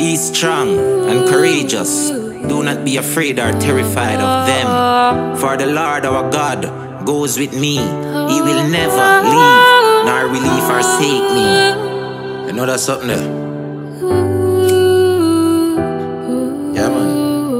Be strong and courageous. Do not be afraid or terrified of them. For the Lord our God goes with me. He will never leave nor will he forsake me. You know that's something there? Yeah, man.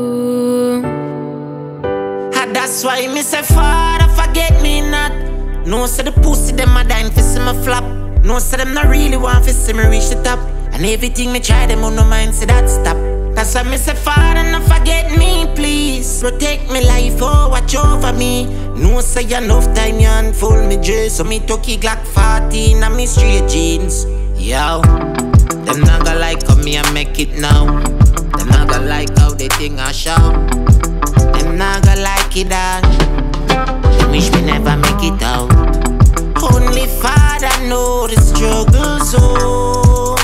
And that's why me say, Father, forget me not. No, say the pussy them a dying for see me flop. No, say them not really want to see me reach the top. And everything me try, them on no mind, say that stop. That's why me say, Father, not forget me, please. Protect me life, oh, watch over me. No, say enough time, you unfold me dress. So me Toki Glock 14 and me straight jeans. Yo, them not gonna like how me I make it now. Them not gonna like how they think I show. Them not gonna like it all. They wish me never make it out. Only Father know the struggle zone.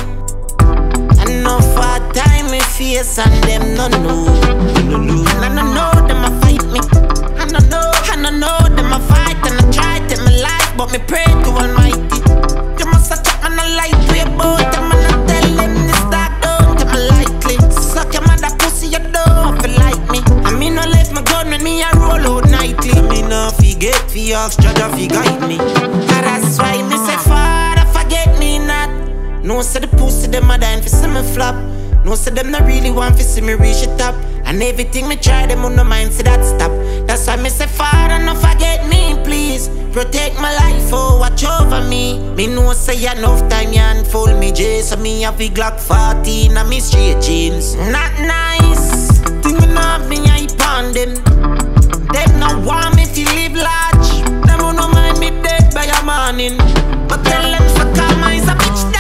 Enough hard time me face and them no know. And I don't know them a fight me. I don't know them a fight. And I try to my life, but me pray to Almighty. They must have checked man a light way about them. And I tell them this dark don't take me lightly. Suck your mother pussy, you don't feel like me. I mean no left my gun when me a roll out nightly. I mean no forget for your judge fi guide me. And that's why me say, Father, forget me not. No, say the pussy them a dying for see me flop. No, say them not really want to see me reach the top. And everything me try, them on no mind, say that stop. That's why me say, Father, not forget me, please. Protect my life, oh, watch over me. Me know say enough time you unfold me J. So me have a Glock 14 and me straight jeans. Not nice, think me not me hype on them. Them not want me to live large. Them who no mind me dead by a morning. But tell them so karma is a bitch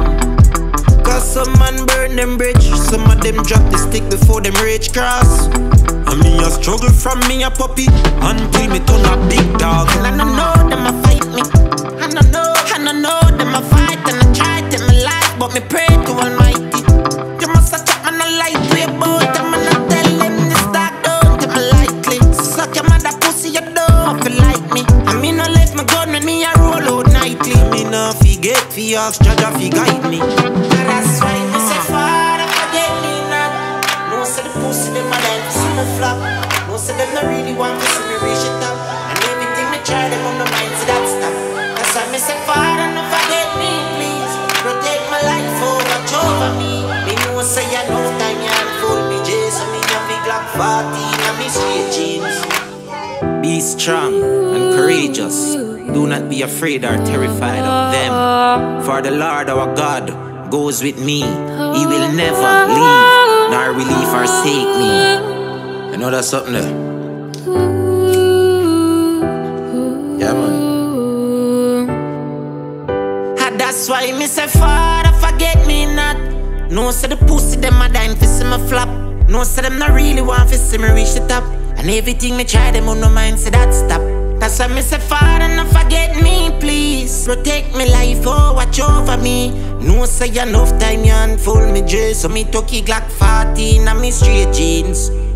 dog. Cause some man burn them bridge. Some of them drop the stick before them rage cross. And me a struggle from me a puppy until me turn a big dog. And I don't know them a fight me. I don't know them a fight. And I try to take my life, but me pray to Almighty. They must have checked man a light way about them. And I tell them this dark don't take me lightly. Suck your mother pussy, you don't feel like me. I mean no left my gun when me a roll out nightly. Me no forget for your judge fi guide me. And that's why me say, Father, forget me not. No say the pussy them a dying to see me flop. No say them not really want to see me reach the top. And everything me try, them on no mind, say that stop. That's why me say, Father, not forget me, please. Protect my life, oh, watch over me. Me know say enough time you unfold me J. So me have a Glock 14 and me straight jeans. Be strong and courageous. Do not be afraid or terrified of them. For the Lord our God goes with me. He will never leave nor will he forsake me. You know that's something there? Yeah, man. And that's why me say, Father, forget me not. No, say the pussy them a dying for see me flop. No, say them not really want to see me reach the top. And everything me try, them on no mind, say that stop. That's why me say, Father, not forget me, please. Protect me life, oh, watch over me. No say enough time you unfold me dress. So me Toki Glock 14 and me straight jeans.